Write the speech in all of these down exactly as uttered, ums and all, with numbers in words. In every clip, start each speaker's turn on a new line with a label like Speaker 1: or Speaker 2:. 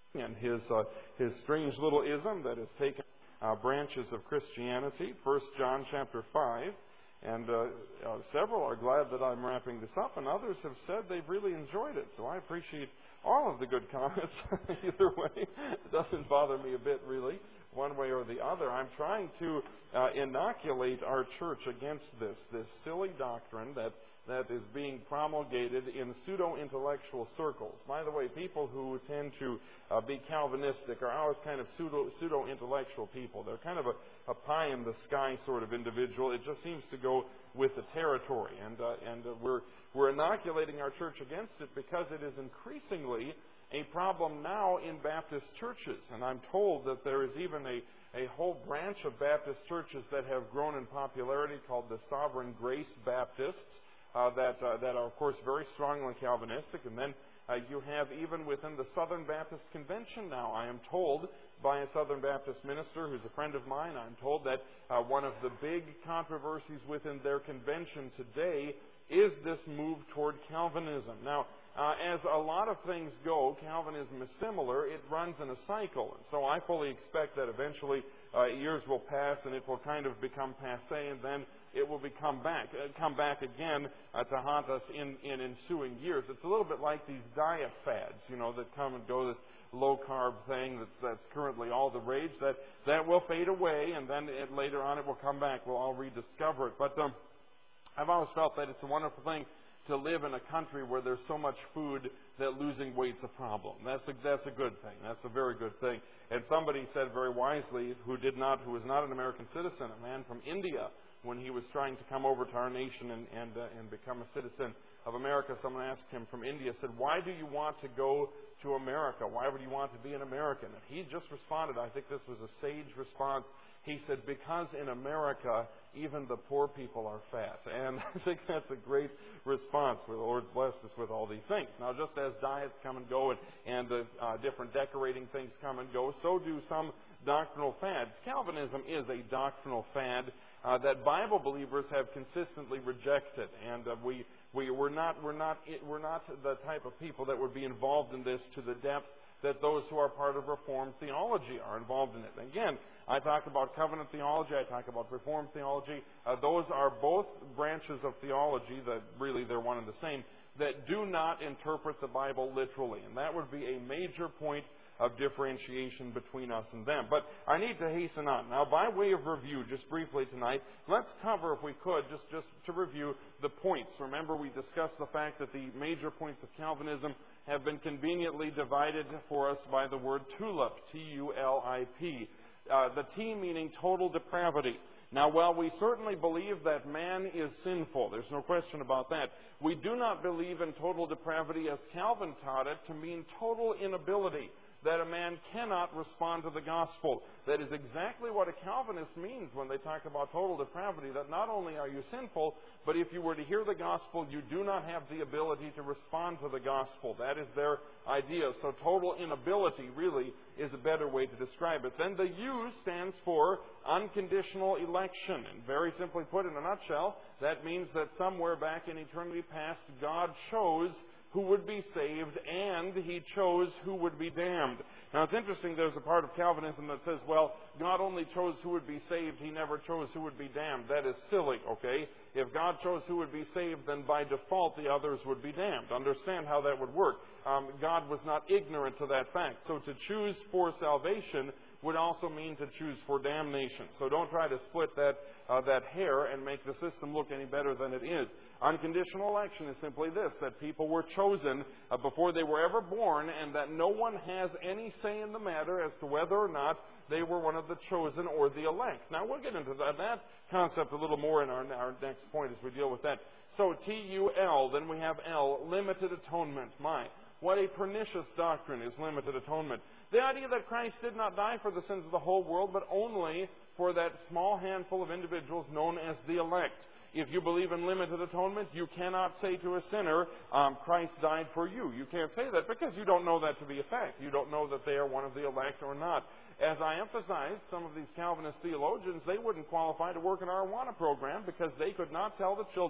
Speaker 1: and his uh, his strange little ism that has taken uh, branches of Christianity. First John chapter five, and uh, uh, several are glad that I'm wrapping this up, and others have said they've really enjoyed it. So I appreciate all of the good comments. Either way, it doesn't bother me a bit, really, one way or the other. I'm trying to uh, inoculate our church against this this silly doctrine that that is being promulgated in pseudo-intellectual circles. By the way, people who tend to uh, be Calvinistic are always kind of pseudo, pseudo-intellectual people. They're kind of a, a pie-in-the-sky sort of individual. It just seems to go with the territory. And, uh, and uh, we're, we're inoculating our church against it because it is increasingly a problem now in Baptist churches. And I'm told that there is even a, a whole branch of Baptist churches that have grown in popularity called the Sovereign Grace Baptists. Uh, that uh, that are, of course, very strongly Calvinistic. And then uh, you have, even within the Southern Baptist Convention now, I am told by a Southern Baptist minister who's a friend of mine, I'm told that uh, one of the big controversies within their convention today is this move toward Calvinism. Now, uh, as a lot of things go, Calvinism is similar. It runs in a cycle. And so I fully expect that eventually uh, years will pass and it will kind of become passé, and then it will become back, uh, come back again uh, to haunt us in, in ensuing years. It's a little bit like these diet fads, you know, that come and go, this low-carb thing that's, that's currently all the rage, that, that will fade away, and then it, later on it will come back. We'll all rediscover it. But um, I've always felt that it's a wonderful thing to live in a country where there's so much food that losing weight's a problem. That's a, that's a good thing. That's a very good thing. And somebody said very wisely, who did not, who was not an American citizen, a man from India, when he was trying to come over to our nation and and, uh, and become a citizen of America, someone asked him from India, said, "Why do you want to go to America? Why would you want to be an American?" And he just responded, I think this was a sage response. He said, "Because in America, even the poor people are fat." And I think that's a great response. The Lord's blessed us with all these things. Now, just as diets come and go and, and the uh, different decorating things come and go, so do some doctrinal fads. Calvinism is a doctrinal fad uh, that Bible believers have consistently rejected, and uh, we we we're not we're not we're not the type of people that would be involved in this to the depth that those who are part of Reformed theology are involved in it. Again, I talk about covenant theology, I talk about Reformed theology. Uh, those are both branches of theology that really they're one and the same, that do not interpret the Bible literally. And that would be a major point of differentiation between us and them. But I need to hasten on. Now, by way of review, just briefly tonight, let's cover, if we could, just, just to review the points. Remember, we discussed the fact that the major points of Calvinism have been conveniently divided for us by the word tulip, T U L I P. Uh, the T meaning total depravity. Now, while we certainly believe that man is sinful, there's no question about that, we do not believe in total depravity as Calvin taught it to mean total inability, that a man cannot respond to the gospel. That is exactly what a Calvinist means when they talk about total depravity, that not only are you sinful, but if you were to hear the gospel, you do not have the ability to respond to the gospel. That is their idea. So total inability really is a better way to describe it. Then the U stands for unconditional election. And very simply put, in a nutshell, that means that somewhere back in eternity past, God chose who would be saved, and He chose who would be damned. Now, it's interesting, there's a part of Calvinism that says, well, God only chose who would be saved, He never chose who would be damned. That is silly, okay? If God chose who would be saved, then by default the others would be damned. Understand how that would work. Um, God was not ignorant to that fact. So to choose for salvation would also mean to choose for damnation. So don't try to split that uh, that hair and make the system look any better than it is. Unconditional election is simply this, that people were chosen uh, before they were ever born, and that no one has any say in the matter as to whether or not they were one of the chosen or the elect. Now, we'll get into that, that concept a little more in our, our next point as we deal with that. So, T U L, then we have L, limited atonement. My, what a pernicious doctrine is limited atonement. The idea that Christ did not die for the sins of the whole world, but only for that small handful of individuals known as the elect. If you believe in limited atonement, you cannot say to a sinner, um, Christ died for you. You can't say that because you don't know that to be a fact. You don't know that they are one of the elect or not. As I emphasized, some of these Calvinist theologians, they wouldn't qualify to work in our Awana program because they could not tell the children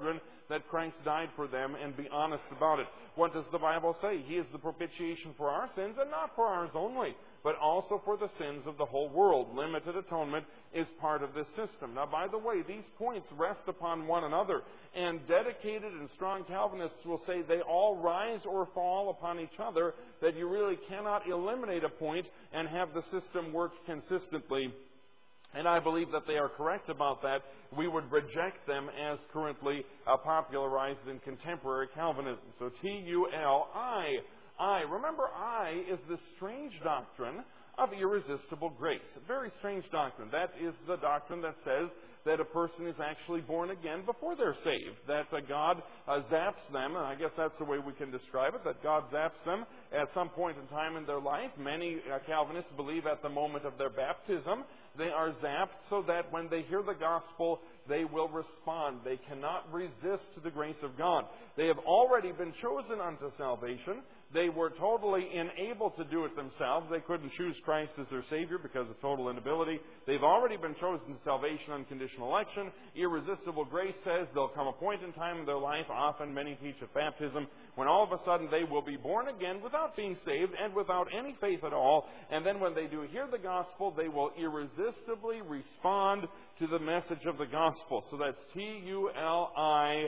Speaker 1: that Christ died for them and be honest about it. What does the Bible say? He is the propitiation for our sins, and not for ours only, but also for the sins of the whole world. Limited atonement is part of this system. Now, by the way, these points rest upon one another, and dedicated and strong Calvinists will say they all rise or fall upon each other, that you really cannot eliminate a point and have the system work consistently. And I believe that they are correct about that. We would reject them as currently uh, popularized in contemporary Calvinism. So T U L I. I. Remember, I is this strange doctrine of irresistible grace. A very strange doctrine. That is the doctrine that says that a person is actually born again before they're saved. That uh, God uh, zaps them, and I guess that's the way we can describe it, that God zaps them at some point in time in their life. Many uh, Calvinists believe at the moment of their baptism they are zapped so that when they hear the gospel, they will respond. They cannot resist the grace of God. They have already been chosen unto salvation. They were totally unable to do it themselves. They couldn't choose Christ as their Savior because of total inability. They've already been chosen to salvation on conditional election. Irresistible grace says there'll come a point in time in their life, often many teach at baptism, when all of a sudden they will be born again without being saved and without any faith at all. And then when they do hear the gospel, they will irresistibly respond to the message of the gospel. So that's T U L I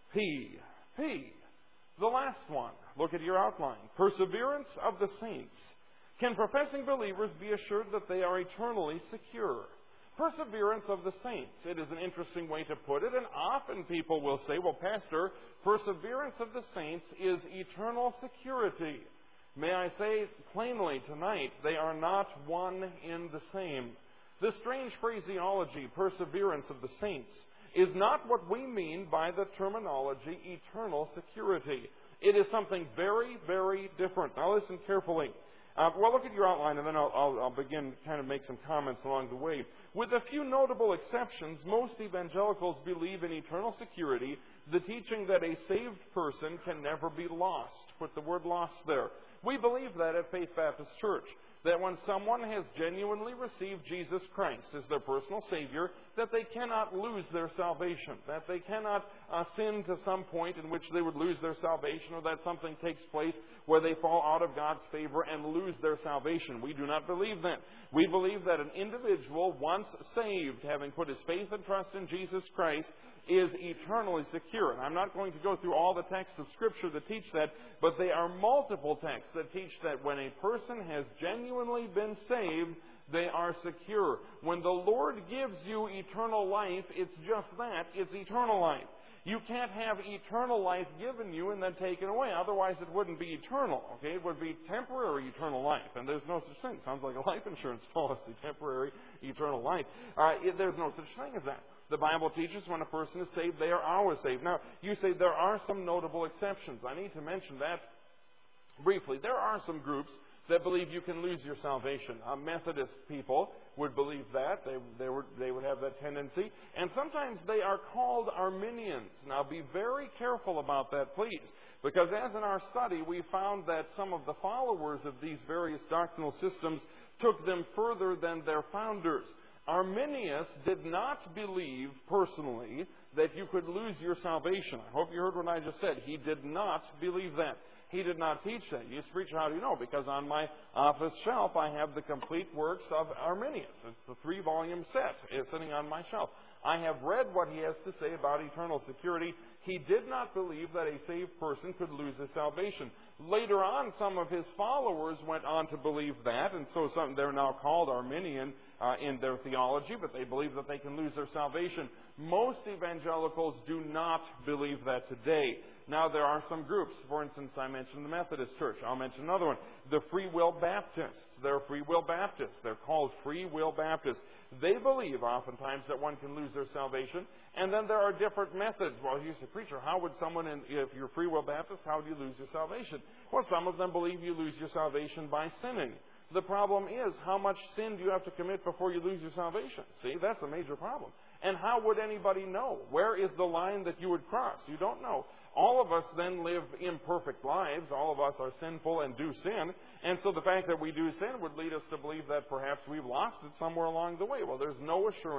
Speaker 1: P. P. The last one. Look at your outline. Perseverance of the saints. Can professing believers be assured that they are eternally secure? Perseverance of the saints. It is an interesting way to put it, and often people will say, well, Pastor, perseverance of the saints is eternal security. May I say plainly tonight, they are not one in the same. This strange phraseology, perseverance of the saints, is not what we mean by the terminology eternal security. It is something very, very different. Now listen carefully. Uh, well, look at your outline, and then I'll, I'll, I'll begin kind of make some comments along the way. With a few notable exceptions, most evangelicals believe in eternal security, the teaching that a saved person can never be lost. Put the word lost there. We believe that at Faith Baptist Church, that when someone has genuinely received Jesus Christ as their personal Savior, that they cannot lose their salvation, that they cannot uh, sin to some point in which they would lose their salvation, or that something takes place where they fall out of God's favor and lose their salvation. We do not believe that. We believe that an individual, once saved, having put his faith and trust in Jesus Christ, is eternally secure. And I'm not going to go through all the texts of Scripture that teach that, but they are multiple texts that teach that when a person has genuinely been saved, they are secure. When the Lord gives you eternal life, it's just that. It's eternal life. You can't have eternal life given you and then taken away. Otherwise, it wouldn't be eternal. Okay, it would be temporary eternal life, and there's no such thing. Sounds like a life insurance policy, temporary eternal life. Uh, it, there's no such thing as that. The Bible teaches when a person is saved, they are always saved. Now, you say there are some notable exceptions. I need to mention that briefly. There are some groups that believe you can lose your salvation. Uh, Methodist people would believe that. They, they, would, they would have that tendency. And sometimes they are called Arminians. Now, be very careful about that, please. Because as in our study, we found that some of the followers of these various doctrinal systems took them further than their founders. Arminius did not believe personally that you could lose your salvation. I hope you heard what I just said. He did not believe that. He did not teach that. You say, preacher, how do you know? Because on my office shelf I have the complete works of Arminius. It's the three-volume set. It's sitting on my shelf. I have read what he has to say about eternal security. He did not believe that a saved person could lose his salvation. Later on, some of his followers went on to believe that, and so some, they're now called Arminian uh, in their theology, but they believe that they can lose their salvation. Most evangelicals do not believe that today. Now, there are some groups. For instance, I mentioned the Methodist Church. I'll mention another one. The Free Will Baptists. They're Free Will Baptists. They're called Free Will Baptists. They believe oftentimes that one can lose their salvation. And then there are different methods. Well, you say, preacher, how would someone, in, if you're Free Will Baptist, how do you lose your salvation? Well, some of them believe you lose your salvation by sinning. The problem is, how much sin do you have to commit before you lose your salvation? See, that's a major problem. And how would anybody know? Where is the line that you would cross? You don't know. All of us then live imperfect lives. All of us are sinful and do sin. And so the fact that we do sin would lead us to believe that perhaps we've lost it somewhere along the way. Well, there's no assurance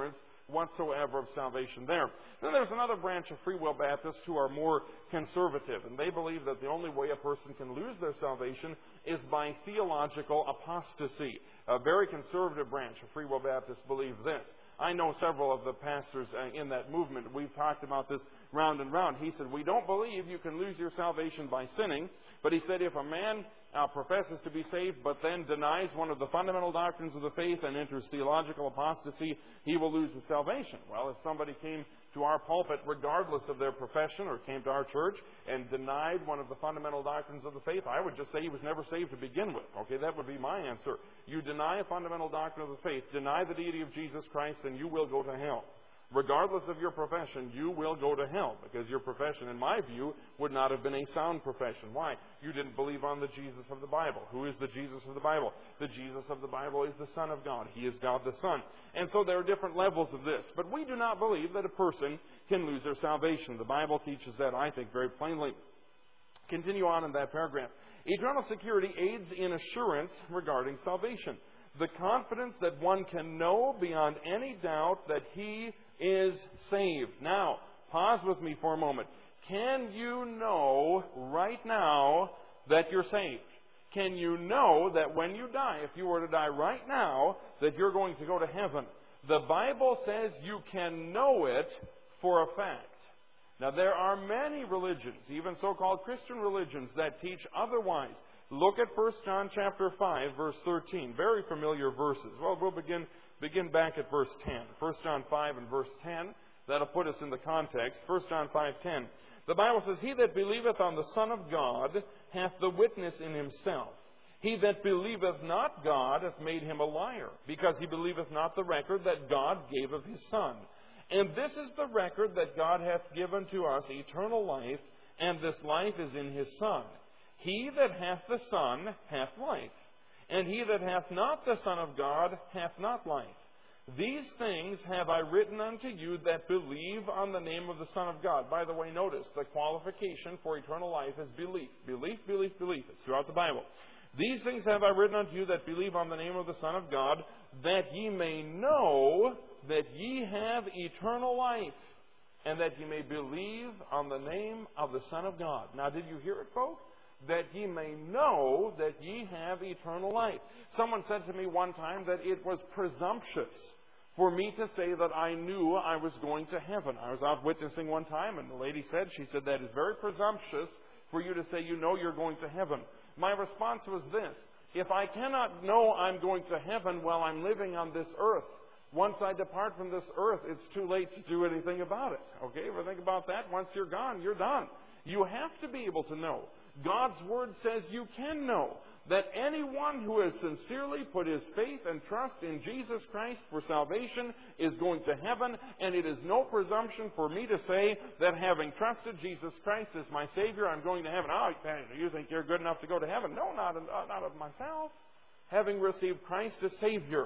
Speaker 1: whatsoever of salvation there. Then there's another branch of Free Will Baptists who are more conservative, and they believe that the only way a person can lose their salvation is by theological apostasy. A very conservative branch of Free Will Baptists believe this. I know several of the pastors in that movement. We've talked about this round and round. He said, we don't believe you can lose your salvation by sinning, but he said if a man uh, professes to be saved but then denies one of the fundamental doctrines of the faith and enters theological apostasy, he will lose his salvation. Well, if somebody came to our pulpit regardless of their profession or came to our church and denied one of the fundamental doctrines of the faith, I would just say he was never saved to begin with. Okay, that would be my answer. You deny a fundamental doctrine of the faith, deny the deity of Jesus Christ, and you will go to hell. Regardless of your profession, you will go to hell, because your profession, in my view, would not have been a sound profession. Why? You didn't believe on the Jesus of the Bible. Who is the Jesus of the Bible? The Jesus of the Bible is the Son of God. He is God the Son. And so there are different levels of this. But we do not believe that a person can lose their salvation. The Bible teaches that, I think, very plainly. Continue on in that paragraph. Eternal security aids in assurance regarding salvation. The confidence that one can know beyond any doubt that he is saved. Now, pause with me for a moment. Can you know right now that you're saved? Can you know that when you die, if you were to die right now, that you're going to go to heaven? The Bible says you can know it for a fact. Now, there are many religions, even so-called Christian religions, that teach otherwise. Look at First John chapter five, verse thirteen. Very familiar verses. Well, we'll begin begin back at verse ten. First John five and verse ten. That'll put us in the context. First John five ten. The Bible says, He that believeth on the Son of God hath the witness in himself. He that believeth not God hath made him a liar, because he believeth not the record that God gave of his Son. And this is the record that God hath given to us, eternal life, and this life is in his Son. He that hath the Son hath life, and he that hath not the Son of God hath not life. These things have I written unto you that believe on the name of the Son of God. By the way, notice the qualification for eternal life is belief. Belief, belief, belief. It's throughout the Bible. These things have I written unto you that believe on the name of the Son of God, that ye may know that ye have eternal life, and that ye may believe on the name of the Son of God. Now, did you hear it, folks? That ye may know that ye have eternal life. Someone said to me one time that it was presumptuous for me to say that I knew I was going to heaven. I was out witnessing one time, and the lady said, she said, that is very presumptuous for you to say you know you're going to heaven. My response was this: if I cannot know I'm going to heaven while I'm living on this earth, once I depart from this earth, it's too late to do anything about it. Okay, ever think about that? Once you're gone, you're done. You have to be able to know. God's Word says you can know that anyone who has sincerely put his faith and trust in Jesus Christ for salvation is going to heaven, and it is no presumption for me to say that having trusted Jesus Christ as my Savior, I'm going to heaven. Oh, you think you're good enough to go to heaven? No, not, not of myself. Having received Christ as Savior,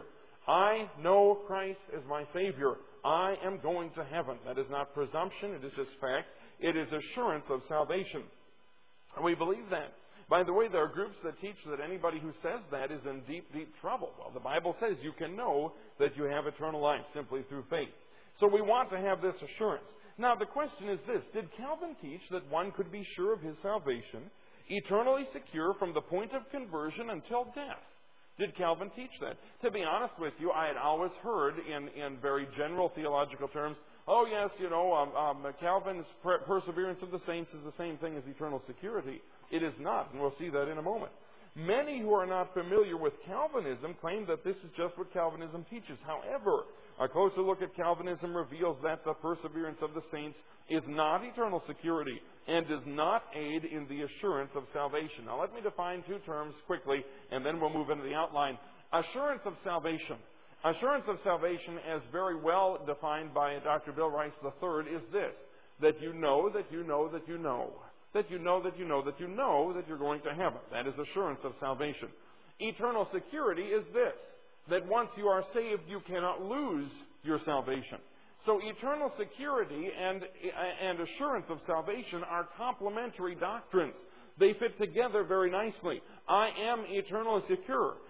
Speaker 1: I know Christ as my Savior. I am going to heaven. That is not presumption. It is just fact. It is assurance of salvation. And we believe that. By the way, there are groups that teach that anybody who says that is in deep, deep trouble. Well, the Bible says you can know that you have eternal life simply through faith. So we want to have this assurance. Now, the question is this: did Calvin teach that one could be sure of his salvation, eternally secure from the point of conversion until death? Did Calvin teach that? To be honest with you, I had always heard in, in very general theological terms, oh, yes, you know, um, um, Calvin's per- perseverance of the saints is the same thing as eternal security. It is not, and we'll see that in a moment. Many who are not familiar with Calvinism claim that this is just what Calvinism teaches. However, a closer look at Calvinism reveals that the perseverance of the saints is not eternal security and does not aid in the assurance of salvation. Now, let me define two terms quickly, and then we'll move into the outline. Assurance of salvation. Assurance of salvation, as very well defined by Doctor Bill Rice the third, is this: that you know that you know that you know. That you know that you know that you know that you're going to heaven. That is assurance of salvation. Eternal security is this: that once you are saved, you cannot lose your salvation. So eternal security and, and assurance of salvation are complementary doctrines. They fit together very nicely. I am eternally secure.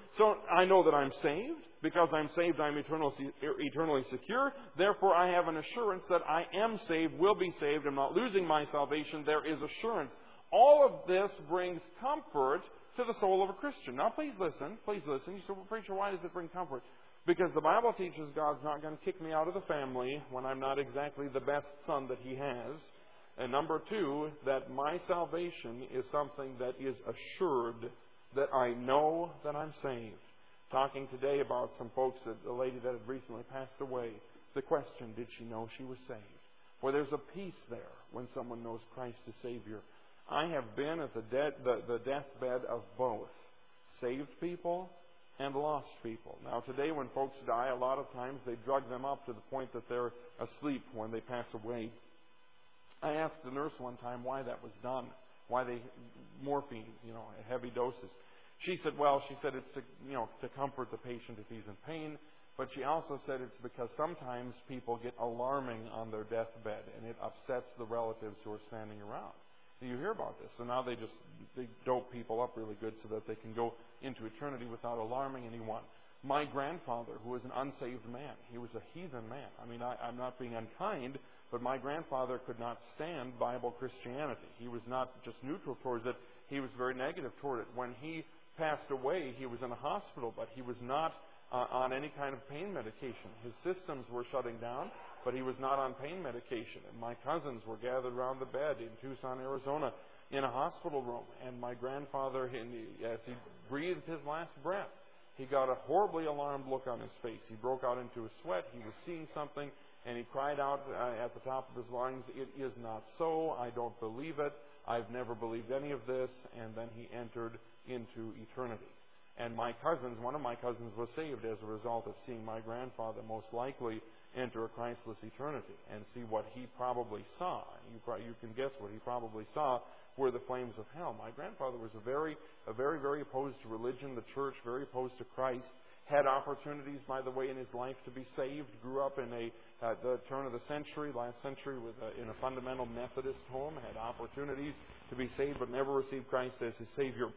Speaker 1: So I know that I'm saved. Because I'm saved, I'm eternal, eternally secure. Therefore, I have an assurance that I am saved, will be saved. I'm not losing my salvation. There is assurance. All of this brings comfort to the soul of a Christian. Now, please listen. Please listen. You say, well, preacher, why does it bring comfort? Because the Bible teaches God's not going to kick me out of the family when I'm not exactly the best son that He has. And number two, that my salvation is something that is assured, that I know that I'm saved. Talking today about some folks, that, a lady that had recently passed away. The question, did she know she was saved? Well, there's a peace there when someone knows Christ as Savior. I have been at the, de- the, the deathbed of both saved people and lost people. Now, today when folks die, a lot of times they drug them up to the point that they're asleep when they pass away. I asked the nurse one time why that was done, why they morphine, you know, at heavy doses. She said, well, she said it's to, you know, to comfort the patient if he's in pain. But she also said it's because sometimes people get alarming on their deathbed and it upsets the relatives who are standing around. You hear about this. So now they just they dope people up really good so that they can go into eternity without alarming anyone. My grandfather, who was an unsaved man, he was a heathen man. I mean, I, I'm not being unkind, but my grandfather could not stand Bible Christianity. He was not just neutral towards it. He was very negative toward it. When he passed away, he was in a hospital, but he was not uh, on any kind of pain medication. His systems were shutting down, but he was not on pain medication. And my cousins were gathered around the bed in Tucson, Arizona, in a hospital room. And my grandfather, as he breathed his last breath, he got a horribly alarmed look on his face. He broke out into a sweat. He was seeing something, and he cried out uh, at the top of his lungs, "It is not so. I don't believe it. I've never believed any of this." And then he entered into eternity. And my cousins, one of my cousins was saved as a result of seeing my grandfather most likely enter a Christless eternity and see what he probably saw. You, pro- you can guess what he probably saw were the flames of hell. My grandfather was a very, a very, very opposed to religion, the church, very opposed to Christ. Had opportunities, by the way, in his life to be saved. Grew up in a uh, the turn of the century, last century, with a, in a fundamental Methodist home. Had opportunities to be saved, but never received Christ as his Savior.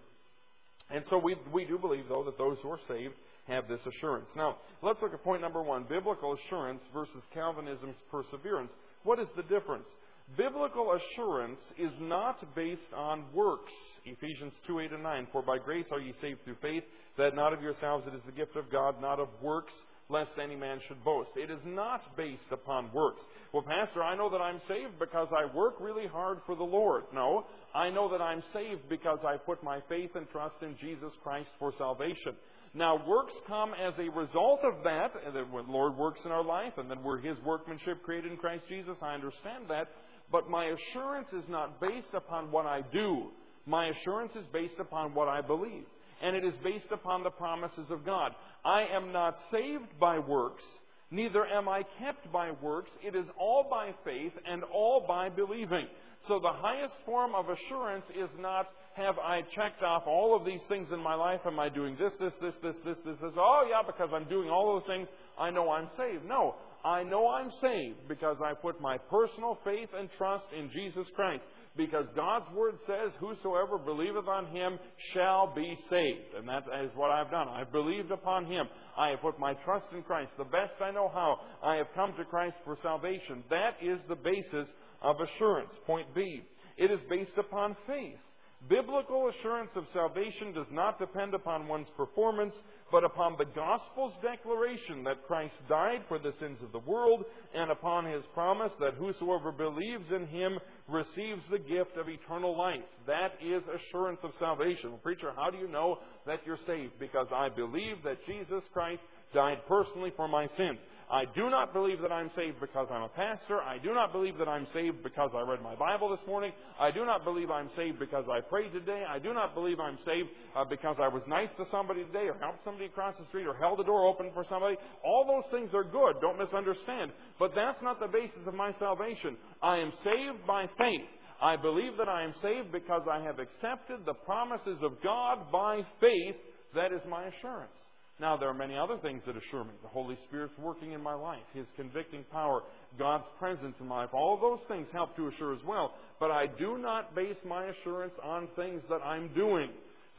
Speaker 1: And so we we do believe, though, that those who are saved have this assurance. Now, let's look at point number one, biblical assurance versus Calvinism's perseverance. What is the difference? Biblical assurance is not based on works. Ephesians two, eight, and nine. For by grace are ye saved through faith, that not of yourselves, it is the gift of God, not of works, lest any man should boast. It is not based upon works. Well, Pastor, I know that I'm saved because I work really hard for the Lord. No, I know that I'm saved because I put my faith and trust in Jesus Christ for salvation. Now, works come as a result of that, and that when the Lord works in our life, and then we're His workmanship created in Christ Jesus. I understand that. But my assurance is not based upon what I do. My assurance is based upon what I believe. And it is based upon the promises of God. I am not saved by works, neither am I kept by works. It is all by faith and all by believing. So the highest form of assurance is not, have I checked off all of these things in my life? Am I doing this, this, this, this, this, this, this? Oh, yeah, because I'm doing all those things, I know I'm saved. No, I know I'm saved because I put my personal faith and trust in Jesus Christ. Because God's Word says, whosoever believeth on Him shall be saved. And that is what I've done. I've believed upon Him. I have put my trust in Christ. The best I know how, I have come to Christ for salvation. That is the basis of assurance. Point B, it is based upon faith. Biblical assurance of salvation does not depend upon one's performance, but upon the gospel's declaration that Christ died for the sins of the world, and upon His promise that whosoever believes in Him receives the gift of eternal life. That is assurance of salvation. Well, preacher, how do you know that you're saved? Because I believe that Jesus Christ died personally for my sins. I do not believe that I'm saved because I'm a pastor. I do not believe that I'm saved because I read my Bible this morning. I do not believe I'm saved because I prayed today. I do not believe I'm saved uh, because I was nice to somebody today or helped somebody across the street or held the door open for somebody. All those things are good. Don't misunderstand. But that's not the basis of my salvation. I am saved by faith. I believe that I am saved because I have accepted the promises of God by faith. That is my assurance. Now, there are many other things that assure me. The Holy Spirit's working in my life, His convicting power, God's presence in my life. All of those things help to assure as well. But I do not base my assurance on things that I'm doing.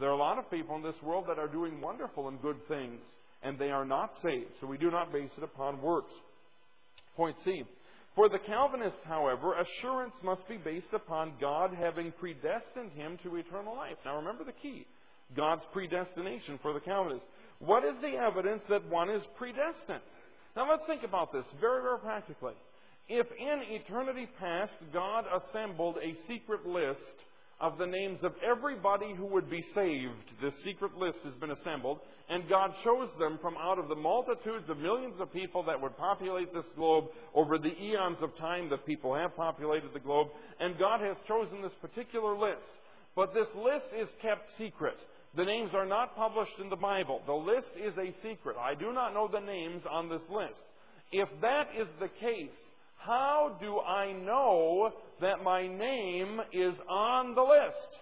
Speaker 1: There are a lot of people in this world that are doing wonderful and good things, and they are not saved. So we do not base it upon works. Point C. For the Calvinists, however, assurance must be based upon God having predestined him to eternal life. Now remember the key. God's predestination for the Calvinists. What is the evidence that one is predestined? Now let's think about this very, very practically. If in eternity past God assembled a secret list of the names of everybody who would be saved, this secret list has been assembled, and God chose them from out of the multitudes of millions of people that would populate this globe over the eons of time that people have populated the globe, and God has chosen this particular list. But this list is kept secret. The names are not published in the Bible. The list is a secret. I do not know the names on this list. If that is the case, how do I know that my name is on the list?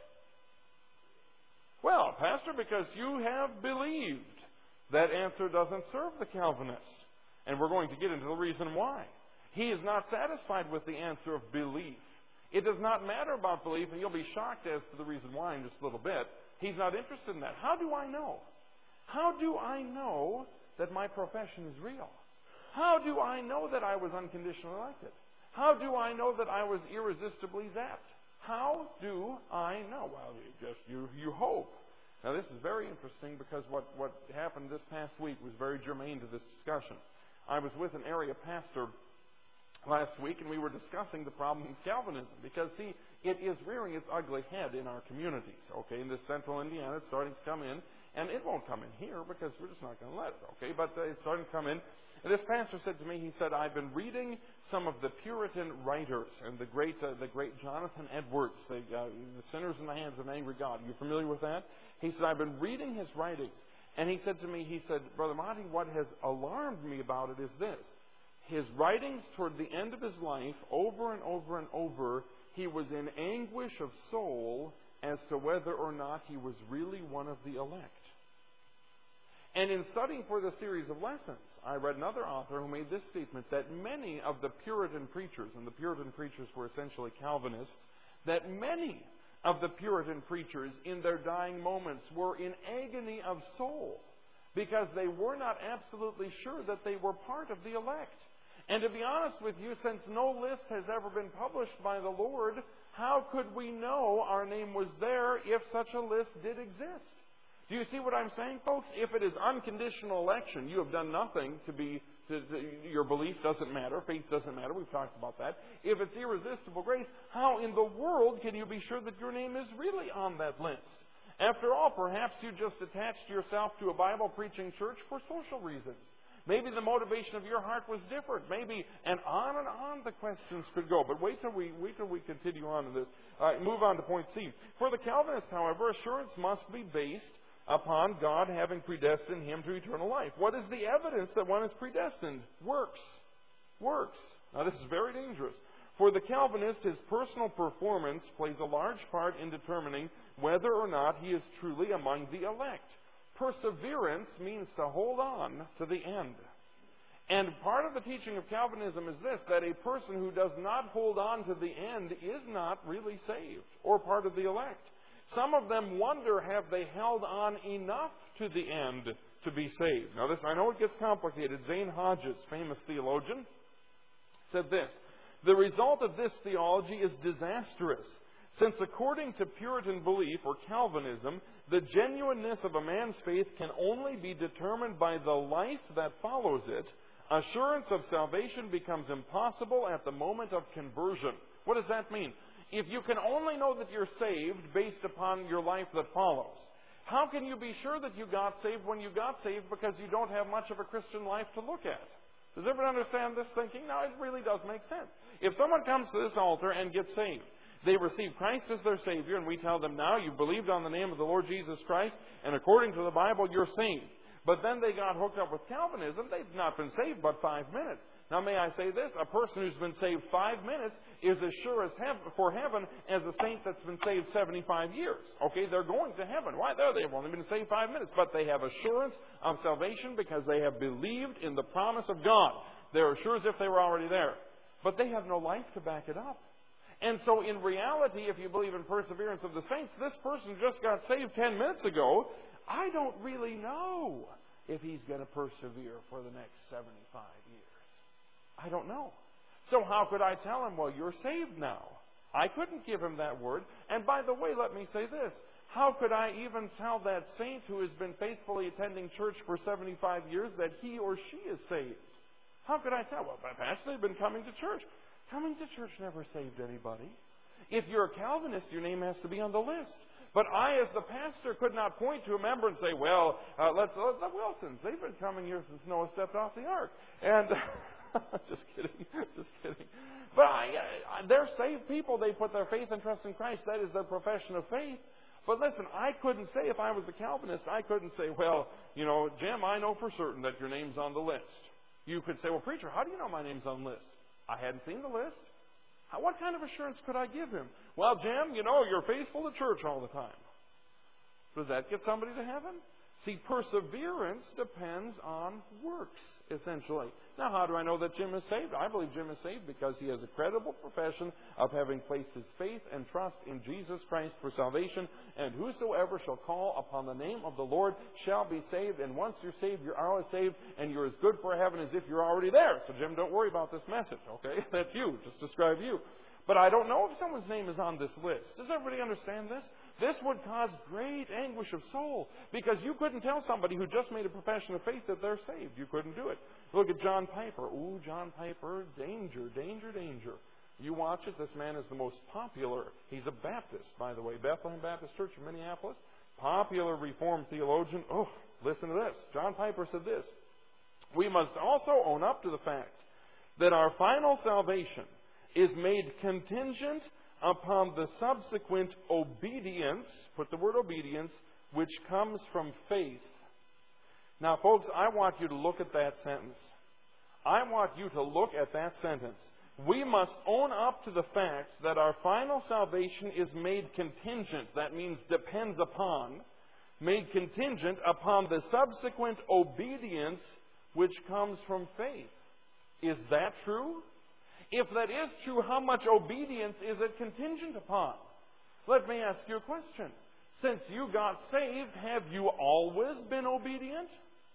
Speaker 1: Well, Pastor, because you have believed. That answer doesn't serve the Calvinist. And we're going to get into the reason why. He is not satisfied with the answer of belief. It does not matter about belief, and you'll be shocked as to the reason why in just a little bit. He's not interested in that. How do I know? How do I know that my profession is real? How do I know that I was unconditionally elected? How do I know that I was irresistibly zapped? How do I know? Well, you just you you hope. Now this is very interesting because what, what happened this past week was very germane to this discussion. I was with an area pastor last week, and we were discussing the problem of Calvinism because, see, it is rearing its ugly head in our communities. Okay, in this central Indiana, it's starting to come in, and it won't come in here because we're just not going to let it. Okay, but uh, it's starting to come in. And this pastor said to me, he said, I've been reading some of the Puritan writers and the great uh, the great Jonathan Edwards, the, uh, the Sinners in the Hands of an Angry God. You familiar with that? He said, I've been reading his writings. And he said to me, he said, Brother Monty, what has alarmed me about it is this. His writings toward the end of his life, over and over and over, he was in anguish of soul as to whether or not he was really one of the elect. And in studying for the series of lessons, I read another author who made this statement, that many of the Puritan preachers, and the Puritan preachers were essentially Calvinists, that many of the Puritan preachers in their dying moments were in agony of soul because they were not absolutely sure that they were part of the elect. And to be honest with you, since no list has ever been published by the Lord, how could we know our name was there if such a list did exist? Do you see what I'm saying, folks? If it is unconditional election, you have done nothing to be, to, to, your belief doesn't matter, faith doesn't matter, we've talked about that. If it's irresistible grace, how in the world can you be sure that your name is really on that list? After all, perhaps you just attached yourself to a Bible-preaching church for social reasons. Maybe the motivation of your heart was different. Maybe, and on and on the questions could go. But wait till we wait till we continue on to this. Uh, move on to point C. For the Calvinists, however, assurance must be based upon God having predestined him to eternal life. What is the evidence that one is predestined? Works. Works. Now this is very dangerous. For the Calvinist, his personal performance plays a large part in determining whether or not he is truly among the elect. Perseverance means to hold on to the end. And part of the teaching of Calvinism is this, that a person who does not hold on to the end is not really saved or part of the elect. Some of them wonder, have they held on enough to the end to be saved? Now this, I know it gets complicated. Zane Hodges, famous theologian, said this, the result of this theology is disastrous, since according to Puritan belief or Calvinism, the genuineness of a man's faith can only be determined by the life that follows it. Assurance of salvation becomes impossible at the moment of conversion. What does that mean? If you can only know that you're saved based upon your life that follows, how can you be sure that you got saved when you got saved because you don't have much of a Christian life to look at? Does everyone understand this thinking? Now, it really does make sense. If someone comes to this altar and gets saved, they receive Christ as their Savior, and we tell them now, you've believed on the name of the Lord Jesus Christ, and according to the Bible, you're saved. But then they got hooked up with Calvinism. They've not been saved but five minutes. Now, may I say this? A person who's been saved five minutes is as sure as heaven, for heaven as a saint that's been saved seventy-five years. Okay, they're going to heaven. Why? There they've only been saved five minutes. But they have assurance of salvation because they have believed in the promise of God. They're as sure as if they were already there. But they have no life to back it up. And so in reality, if you believe in perseverance of the saints, this person just got saved ten minutes ago. I don't really know if he's going to persevere for the next seventy-five years. I don't know. So how could I tell him, well, you're saved now? I couldn't give him that word. And by the way, let me say this. How could I even tell that saint who has been faithfully attending church for seventy-five years that he or she is saved? How could I tell? Well, Pastor, they've been coming to church. Coming to church never saved anybody. If you're a Calvinist, your name has to be on the list. But I, as the pastor, could not point to a member and say, well, uh, let's, let the Wilsons, they've been coming here since Noah stepped off the ark. And just kidding, just kidding. But I, I, they're saved people. They put their faith and trust in Christ. That is their profession of faith. But listen, I couldn't say, if I was a Calvinist, I couldn't say, well, you know, Jim, I know for certain that your name's on the list. You could say, well, preacher, how do you know my name's on the list? I hadn't seen the list. How, what kind of assurance could I give him? Well, Jim, you know, you're faithful to church all the time. Does that get somebody to heaven? See, perseverance depends on works, essentially. Now, how do I know that Jim is saved? I believe Jim is saved because he has a credible profession of having placed his faith and trust in Jesus Christ for salvation. And whosoever shall call upon the name of the Lord shall be saved. And once you're saved, you're always saved, and you're as good for heaven as if you're already there. So, Jim, don't worry about this message, okay? That's you. Just describe you. But I don't know if someone's name is on this list. Does everybody understand this? This would cause great anguish of soul, because you couldn't tell somebody who just made a profession of faith that they're saved. You couldn't do it. Look at John Piper. Ooh, John Piper, danger, danger, danger. You watch it, this man is the most popular. He's a Baptist, by the way. Bethlehem Baptist Church in Minneapolis. Popular Reformed theologian. Oh, listen to this. John Piper said this. We must also own up to the fact that our final salvation is made contingent upon the subsequent obedience, put the word obedience, which comes from faith. Now, folks, I want you to look at that sentence. I want you to look at that sentence. We must own up to the fact that our final salvation is made contingent. That means depends upon. Made contingent upon the subsequent obedience which comes from faith. Is that true? If that is true, how much obedience is it contingent upon? Let me ask you a question. Since you got saved, have you always been obedient?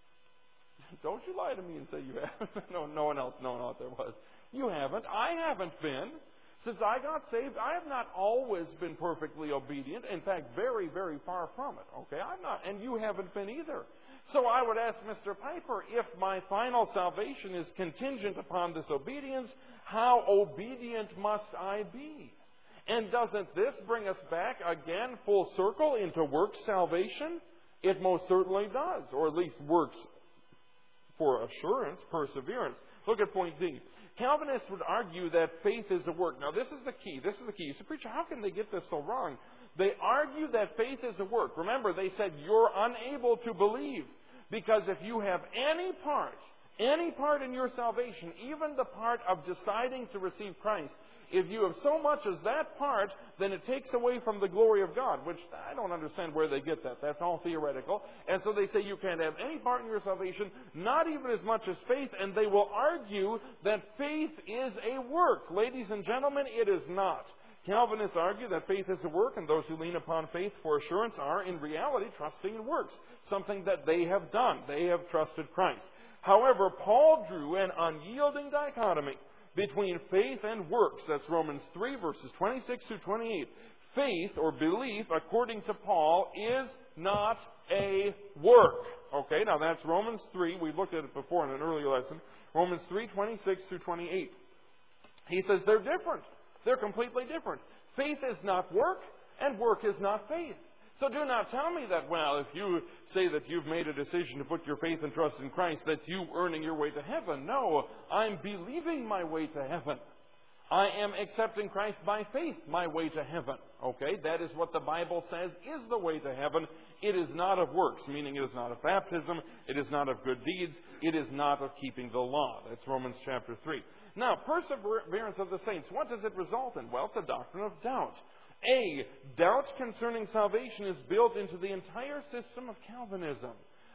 Speaker 1: Don't you lie to me and say you haven't. No, no one else, no one out there was. You haven't. I haven't been. Since I got saved, I have not always been perfectly obedient. In fact, very, very far from it. Okay, I'm not, and you haven't been either. So I would ask Mister Piper, if my final salvation is contingent upon this obedience, how obedient must I be? And doesn't this bring us back again full circle into works salvation? It most certainly does, or at least works for assurance, perseverance. Look at point D. Calvinists would argue that faith is a work. Now this is the key. This is the key. You say, preacher, how can they get this so wrong? They argue that faith is a work. Remember, they said you're unable to believe. Because if you have any part, any part in your salvation, even the part of deciding to receive Christ, if you have so much as that part, then it takes away from the glory of God, which I don't understand where they get that. That's all theoretical. And so they say you can't have any part in your salvation, not even as much as faith, and they will argue that faith is a work. Ladies and gentlemen, it is not. Calvinists argue that faith is a work, and those who lean upon faith for assurance are, in reality, trusting in works, something that they have done. They have trusted Christ. However, Paul drew an unyielding dichotomy between faith and works. That's Romans three, verses twenty-six through twenty-eight. Faith, or belief, according to Paul, is not a work. Okay, now that's Romans three. We've looked at it before in an earlier lesson. Romans three, twenty-six through twenty-eight. He says they're different. They're completely different. Faith is not work, and work is not faith. So do not tell me that, well, if you say that you've made a decision to put your faith and trust in Christ, that you earning your way to heaven. No, I'm believing my way to heaven. I am accepting Christ by faith, my way to heaven. Okay, that is what the Bible says is the way to heaven. It is not of works, meaning it is not of baptism, it is not of good deeds, it is not of keeping the law. That's Romans chapter three. Now, perseverance of the saints, what does it result in? Well, it's a doctrine of doubt. A, doubt concerning salvation is built into the entire system of Calvinism.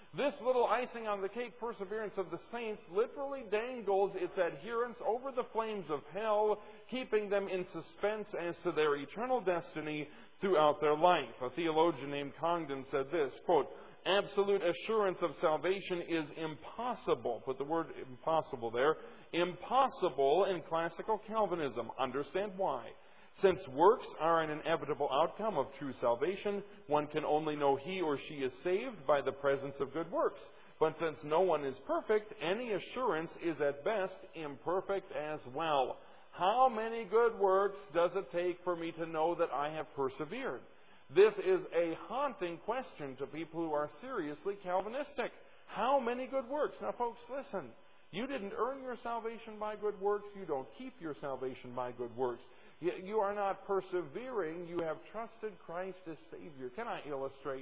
Speaker 1: This little icing on the cake perseverance of the saints literally dangles its adherents over the flames of hell, keeping them in suspense as to their eternal destiny throughout their life. A theologian named Congdon said this, quote, absolute assurance of salvation is impossible. Put the word impossible there. Impossible in classical Calvinism. Understand why. Since works are an inevitable outcome of true salvation, one can only know he or she is saved by the presence of good works. But since no one is perfect, any assurance is at best imperfect as well. How many good works does it take for me to know that I have persevered? This is a haunting question to people who are seriously Calvinistic. How many good works? Now, folks, listen. You didn't earn your salvation by good works. You don't keep your salvation by good works. You are not persevering. You have trusted Christ as Savior. Can I illustrate?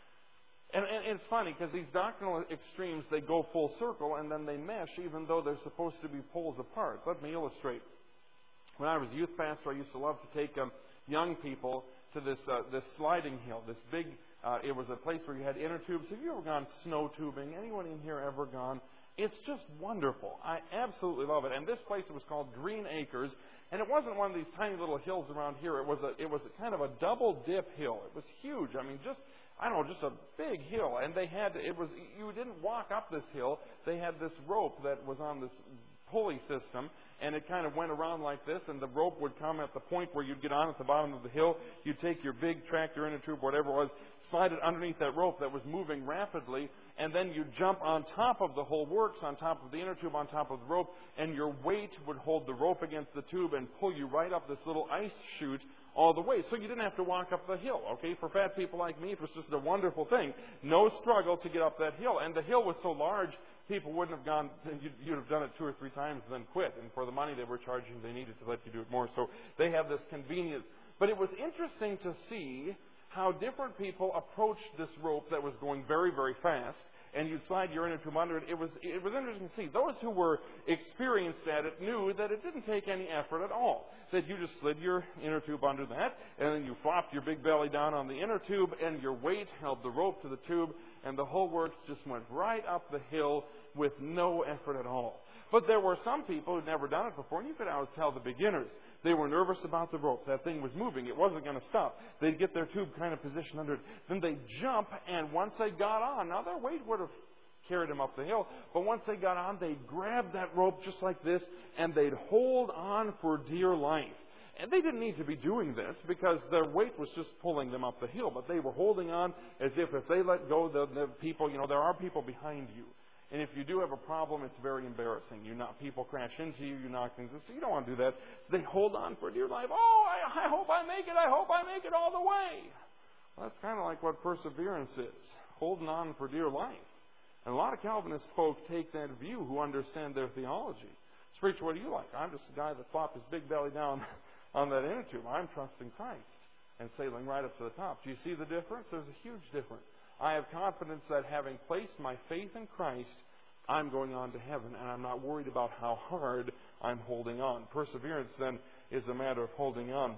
Speaker 1: And, and it's funny because these doctrinal extremes, they go full circle and then they mesh even though they're supposed to be poles apart. Let me illustrate. When I was a youth pastor, I used to love to take um, young people to this uh, this sliding hill, this big, uh, it was a place where you had inner tubes. Have you ever gone snow tubing? Anyone in here ever gone? It's just wonderful. I absolutely love it. And this place was called Green Acres, and it wasn't one of these tiny little hills around here. It was a it was a kind of a double dip hill. It was huge. I mean, just I don't know, just a big hill. And they had it was you didn't walk up this hill. They had this rope that was on this pulley system, and it kind of went around like this, and the rope would come at the point where you'd get on at the bottom of the hill. You'd take your big tractor inner tube, whatever it was, slide it underneath that rope that was moving rapidly, and then you'd jump on top of the whole works, on top of the inner tube, on top of the rope, and your weight would hold the rope against the tube and pull you right up this little ice chute all the way. So you didn't have to walk up the hill, okay? For fat people like me, it was just a wonderful thing. No struggle to get up that hill. And the hill was so large, people wouldn't have gone, you'd, you'd have done it two or three times and then quit. And for the money they were charging, they needed to let you do it more. So they have this convenience. But it was interesting to see how different people approached this rope that was going very, very fast. And you'd slide your inner tube under it. It was, it was interesting to see. Those who were experienced at it knew that it didn't take any effort at all. That you just slid your inner tube under that, and then you flopped your big belly down on the inner tube, and your weight held the rope to the tube, and the whole works just went right up the hill with no effort at all. But there were some people who'd never done it before, and you could always tell the beginners. They were nervous about the rope. That thing was moving. It wasn't going to stop. They'd get their tube kind of positioned under it. Then they'd jump, and once they got on, now their weight would have carried them up the hill, but once they got on, they'd grab that rope just like this, and they'd hold on for dear life. And they didn't need to be doing this because their weight was just pulling them up the hill, but they were holding on as if if they let go, the, the people, you know, there are people behind you. And if you do have a problem, it's very embarrassing. You knock, people crash into you, you knock things. So you don't want to do that. So they hold on for dear life. Oh, I, I hope I make it. I hope I make it all the way. Well, that's kind of like what perseverance is, holding on for dear life. And a lot of Calvinist folk take that view who understand their theology. Preacher, what do you like? I'm just a guy that flopped his big belly down on that inner tube. I'm trusting Christ and sailing right up to the top. Do you see the difference? There's a huge difference. I have confidence that having placed my faith in Christ, I'm going on to heaven, and I'm not worried about how hard I'm holding on. Perseverance, then, is a matter of holding on.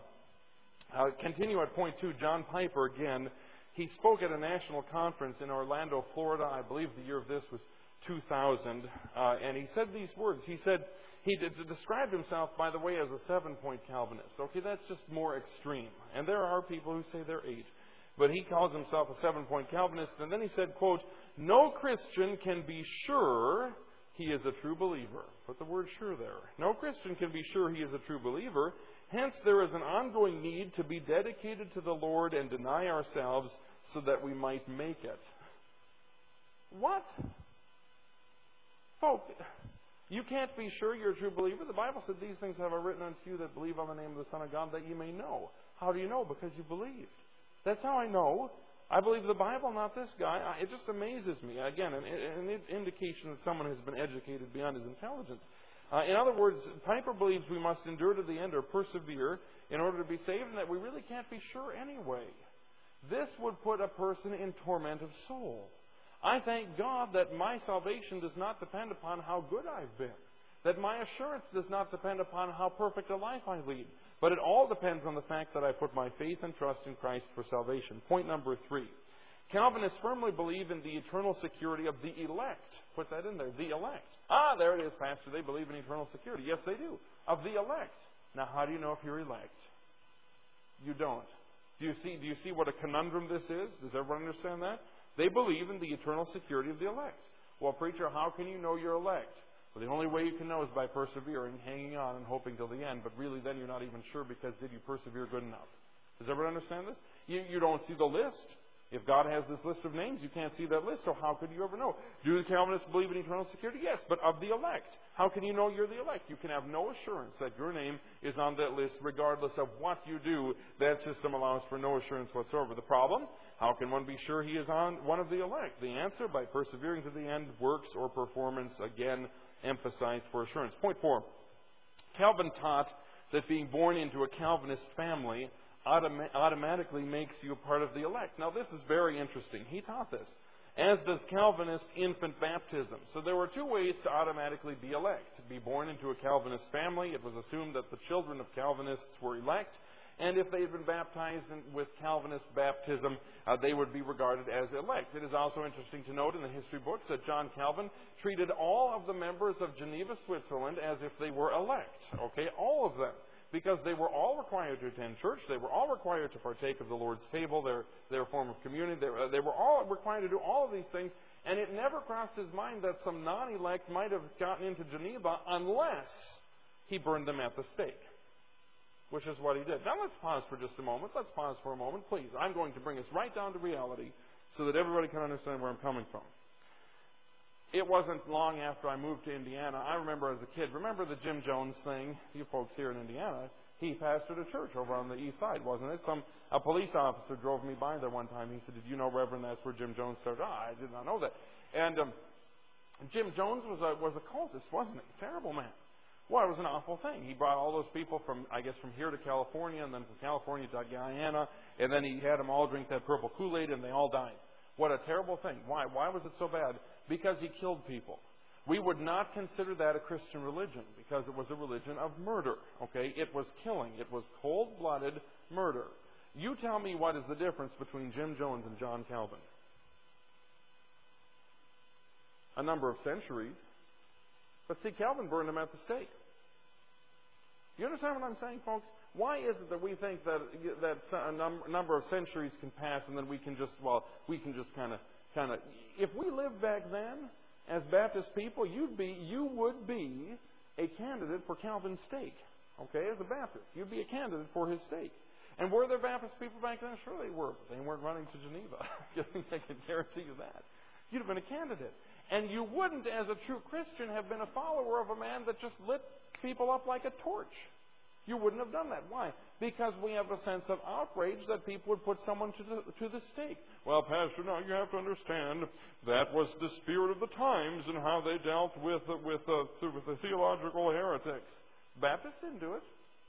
Speaker 1: Uh, continue at point two. John Piper, again, he spoke at a national conference in Orlando, Florida. I believe the year of this was two thousand. Uh, and he said these words. He said, he did, described himself, by the way, as a seven-point Calvinist. Okay, that's just more extreme. And there are people who say they're eight. But he calls himself a seven-point Calvinist. And then he said, quote, no Christian can be sure he is a true believer. Put the word sure there. No Christian can be sure he is a true believer. Hence, there is an ongoing need to be dedicated to the Lord and deny ourselves so that we might make it. What? Folk, you can't be sure you're a true believer. The Bible said, these things have I written unto you that believe on the name of the Son of God, that you may know. How do you know? Because you believed. That's how I know. I believe the Bible, not this guy. I, it just amazes me. Again, an, an indication that someone has been educated beyond his intelligence. Uh, in other words, Piper believes we must endure to the end or persevere in order to be saved, and that we really can't be sure anyway. This would put a person in torment of soul. I thank God that my salvation does not depend upon how good I've been. That my assurance does not depend upon how perfect a life I lead. But it all depends on the fact that I put my faith and trust in Christ for salvation. Point number three. Calvinists firmly believe in the eternal security of the elect. Put that in there, the elect. Ah, there it is, Pastor. They believe in eternal security. Yes, they do. Of the elect. Now, how do you know if you're elect? You don't. Do you see, do you see what a conundrum this is? Does everyone understand that? They believe in the eternal security of the elect. Well, preacher, how can you know you're elect? Well, the only way you can know is by persevering, hanging on, and hoping till the end. But really, then you're not even sure, because did you persevere good enough? Does everyone understand this? You, you don't see the list. If God has this list of names, you can't see that list, so how could you ever know? Do the Calvinists believe in eternal security? Yes, but of the elect. How can you know you're the elect? You can have no assurance that your name is on that list regardless of what you do. That system allows for no assurance whatsoever. The problem? How can one be sure he is on one of the elect? The answer, by persevering to the end, works or performance, again, emphasized for assurance. Point four. Calvin taught that being born into a Calvinist family Autom- automatically makes you a part of the elect. Now, this is very interesting. He taught this, as does Calvinist infant baptism. So there were two ways to automatically be elect. To be born into a Calvinist family, it was assumed that the children of Calvinists were elect, and if they had been baptized in, with Calvinist baptism, uh, they would be regarded as elect. It is also interesting to note in the history books that John Calvin treated all of the members of Geneva, Switzerland, as if they were elect. Okay, all of them. Because they were all required to attend church. They were all required to partake of the Lord's table, their, their form of communion. They, uh, they were all required to do all of these things. And it never crossed his mind that some non-elect might have gotten into Geneva unless he burned them at the stake. Which is what he did. Now let's pause for just a moment. Let's pause for a moment, please. I'm going to bring us right down to reality so that everybody can understand where I'm coming from. It wasn't long after I moved to Indiana. I remember as a kid, remember the Jim Jones thing? You folks here in Indiana, he pastored a church over on the east side, wasn't it? Some a police officer drove me by there one time. He said, "Did you know, Reverend, that's where Jim Jones started?" Ah, I did not know that. And um, Jim Jones was a was a cultist, wasn't he? Terrible man. Well, it was an awful thing. He brought all those people from, I guess, from here to California, and then from California to Guyana, and then he had them all drink that purple Kool-Aid, and they all died. What a terrible thing. Why? Why was it so bad? Because he killed people. We would not consider that a Christian religion because it was a religion of murder. Okay? It was killing. It was cold-blooded murder. You tell me what is the difference between Jim Jones and John Calvin. A number of centuries. But see, Calvin burned them at the stake. You understand what I'm saying, folks? Why is it that we think that that a num- number of centuries can pass and then we can just, well, we can just kind of, kind of, if we lived back then as Baptist people, you'd be, you would be a candidate for Calvin's stake. Okay, as a Baptist, you'd be a candidate for his stake. And were there Baptist people back then? Sure they were, but they weren't running to Geneva. I can guarantee you that. You'd have been a candidate. And you wouldn't, as a true Christian, have been a follower of a man that just lit people up like a torch. You wouldn't have done that. Why? Because we have a sense of outrage that people would put someone to the, to the stake. Well, Pastor, now you have to understand that was the spirit of the times and how they dealt with, with, uh, with the theological heretics. Baptists didn't do it.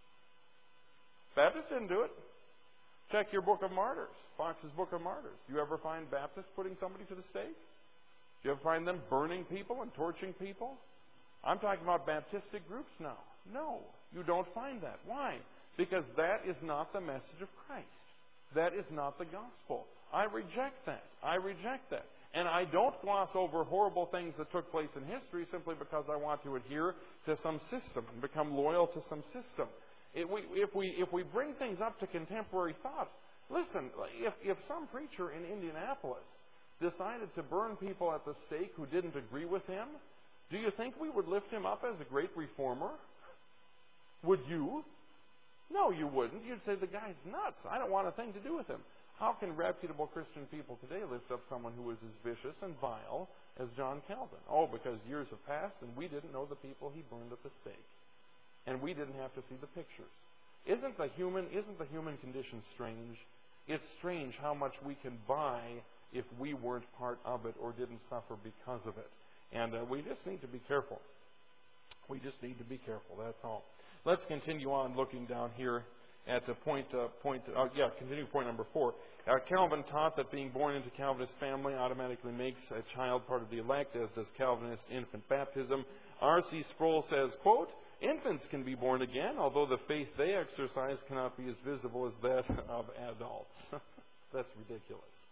Speaker 1: Baptists didn't do it. Check your Book of Martyrs, Fox's Book of Martyrs. Do you ever find Baptists putting somebody to the stake? Do you ever find them burning people and torching people? I'm talking about Baptistic groups now. No, you don't find that. Why? Because that is not the message of Christ. That is not the gospel. I reject that. I reject that. And I don't gloss over horrible things that took place in history simply because I want to adhere to some system and become loyal to some system. If we, if we, if we bring things up to contemporary thought, listen, if, if some preacher in Indianapolis decided to burn people at the stake who didn't agree with him, do you think we would lift him up as a great reformer? Would you? No, you wouldn't. You'd say, the guy's nuts. I don't want a thing to do with him. How can reputable Christian people today lift up someone who is as vicious and vile as John Calvin? Oh, because years have passed and we didn't know the people he burned at the stake. And we didn't have to see the pictures. Isn't the human, isn't the human condition strange? It's strange how much we can buy if we weren't part of it or didn't suffer because of it. And uh, we just need to be careful. We just need to be careful, that's all. Let's continue on looking down here at the point, uh, point uh, yeah, continuing point number four. Uh, Calvin taught that being born into Calvinist family automatically makes a child part of the elect, as does Calvinist infant baptism. R C Sproul says, quote, infants can be born again, although the faith they exercise cannot be as visible as that of adults. That's ridiculous.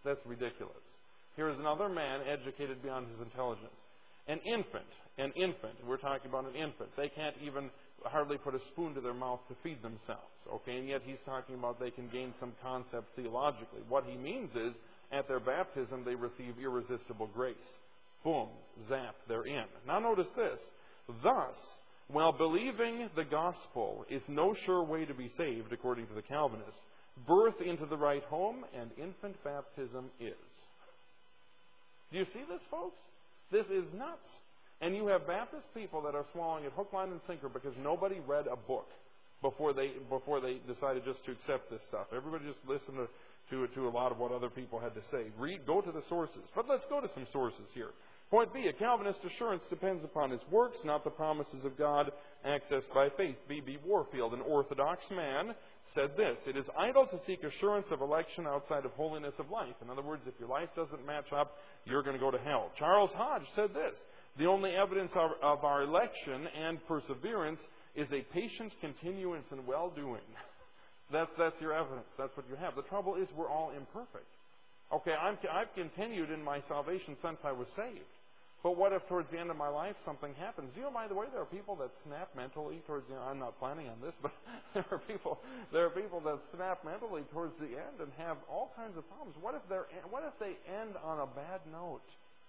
Speaker 1: That's ridiculous. Here is another man educated beyond his intelligence. An infant, an infant, we're talking about an infant. They can't even hardly put a spoon to their mouth to feed themselves. Okay, and yet he's talking about they can gain some concept theologically. What he means is, at their baptism, they receive irresistible grace. Boom, zap, they're in. Now notice this. Thus, while believing the gospel is no sure way to be saved, according to the Calvinists, birth into the right home and infant baptism is. Do you see this, folks? This is nuts. And you have Baptist people that are swallowing it hook, line, and sinker because nobody read a book before they before they decided just to accept this stuff. Everybody just listened to, to, to a lot of what other people had to say. Read, go to the sources. But let's go to some sources here. Point B, a Calvinist assurance depends upon his works, not the promises of God, accessed by faith. B B Warfield, an Orthodox man, said this: it is idle to seek assurance of election outside of holiness of life. In other words, if your life doesn't match up, you're going to go to hell. Charles Hodge said this: the only evidence of, of our election and perseverance is a patient continuance in well-doing. That's, that's your evidence. That's what you have. The trouble is we're all imperfect. Okay, I'm, I've continued in my salvation since I was saved. But what if towards the end of my life something happens? You know, by the way, there are people that snap mentally towards the end. I'm not planning on this, but there are people there are people that snap mentally towards the end and have all kinds of problems. What if they're what if they end on a bad note?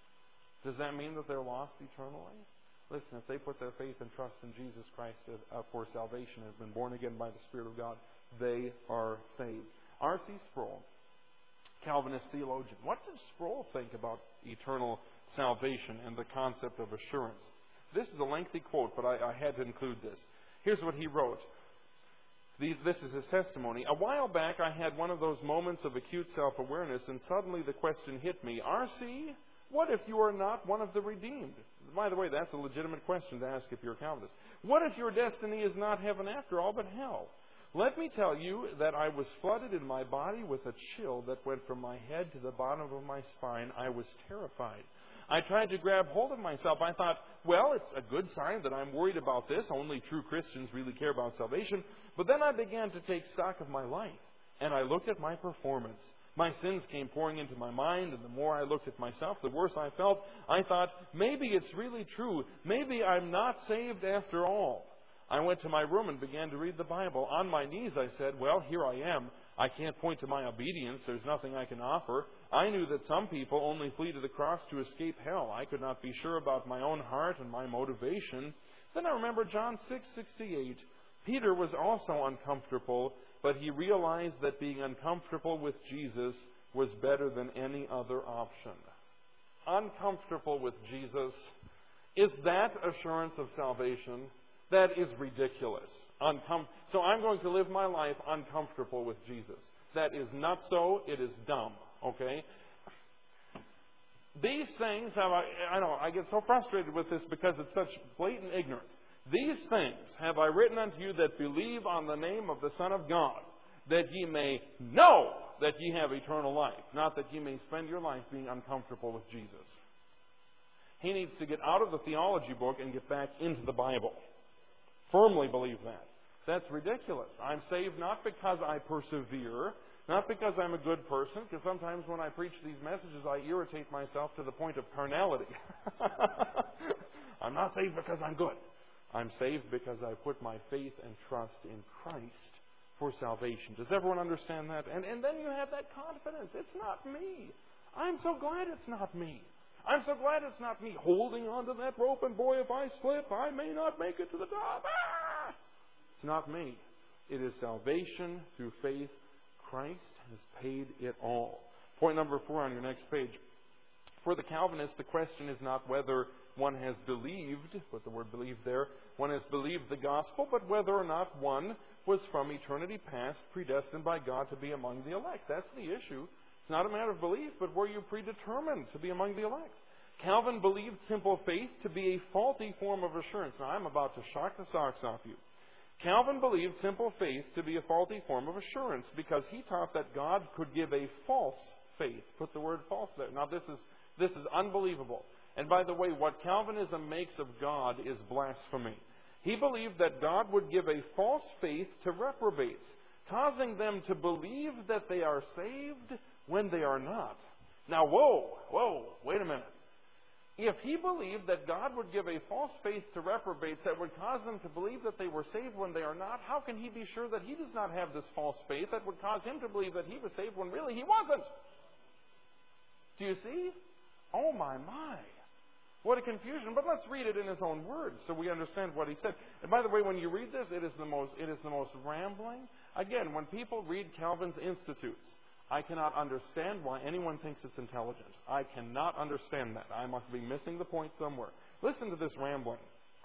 Speaker 1: Does that mean that they're lost eternally? Listen, if they put their faith and trust in Jesus Christ uh, for salvation and have been born again by the Spirit of God, they are saved. R C Sproul, Calvinist theologian. What did Sproul think about eternal salvation and the concept of assurance? This is a lengthy quote, but I, I had to include this. Here's what he wrote. These, this is his testimony. A while back, I had one of those moments of acute self-awareness, and suddenly the question hit me: R C, what if you are not one of the redeemed? By the way, that's a legitimate question to ask if you're a Calvinist. What if your destiny is not heaven after all, but hell? Let me tell you that I was flooded in my body with a chill that went from my head to the bottom of my spine. I was terrified. I tried to grab hold of myself. I thought, well, it's a good sign that I'm worried about this. Only true Christians really care about salvation. But then I began to take stock of my life, and I looked at my performance. My sins came pouring into my mind, and the more I looked at myself, the worse I felt. I thought, maybe it's really true. Maybe I'm not saved after all. I went to my room and began to read the Bible. On my knees, I said, well, here I am. I can't point to my obedience. There's nothing I can offer. I knew that some people only flee to the cross to escape hell. I could not be sure about my own heart and my motivation. Then I remembered John six sixty-eight. Peter was also uncomfortable, but he realized that being uncomfortable with Jesus was better than any other option. Uncomfortable with Jesus. Is that assurance of salvation? That is ridiculous. Uncom- so I'm going to live my life uncomfortable with Jesus. That is not so. It is dumb. Okay? These things have, I, I know, I get so frustrated with this because it's such blatant ignorance. These things have I written unto you that believe on the name of the Son of God, that ye may know that ye have eternal life, not that ye may spend your life being uncomfortable with Jesus. He needs to get out of the theology book and get back into the Bible. Firmly believe that. That's ridiculous. I'm saved not because I persevere, not because I'm a good person, because sometimes when I preach these messages, I irritate myself to the point of carnality. I'm not saved because I'm good. I'm saved because I put my faith and trust in Christ for salvation. Does everyone understand that? And, and then you have that confidence. It's not me. I'm so glad it's not me. I'm so glad it's not me holding onto that rope, and boy, if I slip, I may not make it to the top. Ah! It's not me. It is salvation through faith. Christ has paid it all. Point number four on your next page. For the Calvinists, the question is not whether one has believed, put the word believe there, one has believed the gospel, but whether or not one was from eternity past predestined by God to be among the elect. That's the issue. It's not a matter of belief, but were you predetermined to be among the elect? Calvin believed simple faith to be a faulty form of assurance. Now, I'm about to shock the socks off you. Calvin believed simple faith to be a faulty form of assurance because he taught that God could give a false faith. Put the word false there. Now, this is, this is unbelievable. And by the way, what Calvinism makes of God is blasphemy. He believed that God would give a false faith to reprobates, causing them to believe that they are saved when they are not. Now, whoa, whoa, wait a minute. If he believed that God would give a false faith to reprobates that would cause them to believe that they were saved when they are not, how can he be sure that he does not have this false faith that would cause him to believe that he was saved when really he wasn't? Do you see? Oh my, my. What a confusion. But let's read it in his own words so we understand what he said. And by the way, when you read this, it is the most, it is the most rambling. Again, when people read Calvin's Institutes, I cannot understand why anyone thinks it's intelligent. I cannot understand that. I must be missing the point somewhere. Listen to this rambling.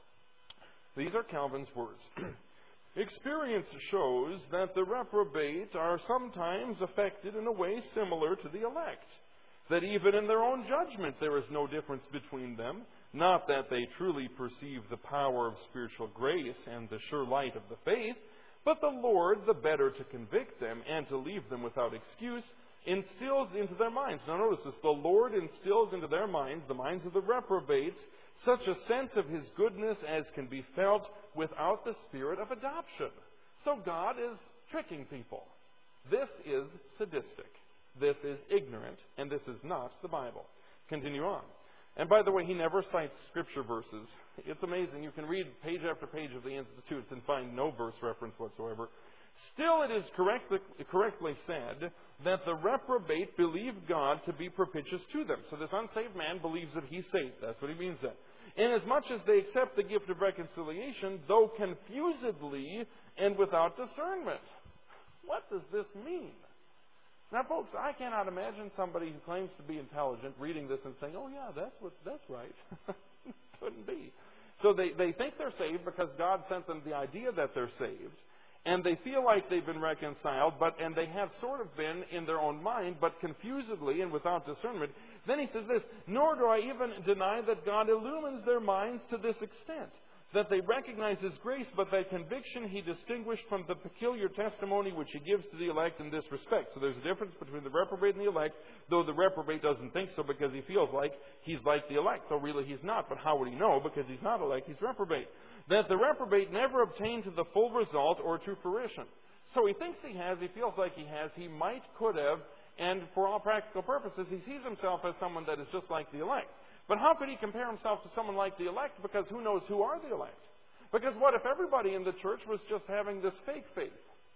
Speaker 1: These are Calvin's words. Experience shows that the reprobate are sometimes affected in a way similar to the elect. That even in their own judgment there is no difference between them. Not that they truly perceive the power of spiritual grace and the sure light of the faith, but the Lord, the better to convict them and to leave them without excuse, instills into their minds. Now notice this. The Lord instills into their minds, the minds of the reprobates, such a sense of His goodness as can be felt without the spirit of adoption. So God is tricking people. This is sadistic. This is ignorant. And this is not the Bible. Continue on. And by the way, he never cites scripture verses. It's amazing. You can read page after page of the Institutes and find no verse reference whatsoever. Still, it is correctly, correctly said that the reprobate believe God to be propitious to them. So this unsaved man believes that he's saved. That's what he means then. Inasmuch as they accept the gift of reconciliation, though confusedly and without discernment. What does this mean? Now, folks, I cannot imagine somebody who claims to be intelligent reading this and saying, oh, yeah, that's what that's right. Couldn't be. So they, they think they're saved because God sent them the idea that they're saved, and they feel like they've been reconciled, but and they have sort of been in their own mind, but confusedly and without discernment. Then he says this, nor do I even deny that God illumines their minds to this extent, that they recognize His grace, but that conviction He distinguished from the peculiar testimony which He gives to the elect in this respect. So there's a difference between the reprobate and the elect, though the reprobate doesn't think so because he feels like he's like the elect, though really he's not. But how would he know? Because he's not elect, he's reprobate. That the reprobate never obtained to the full result or to fruition. So he thinks he has, he feels like he has, he might, could have, and for all practical purposes, he sees himself as someone that is just like the elect. But how could he compare himself to someone like the elect? Because who knows who are the elect? Because what if everybody in the church was just having this fake faith?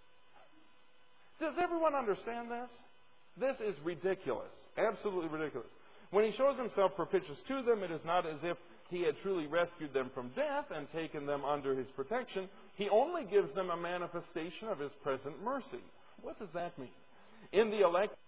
Speaker 1: Does everyone understand this? This is ridiculous. Absolutely ridiculous. When he shows himself propitious to them, it is not as if he had truly rescued them from death and taken them under his protection. He only gives them a manifestation of his present mercy. What does that mean? In the elect,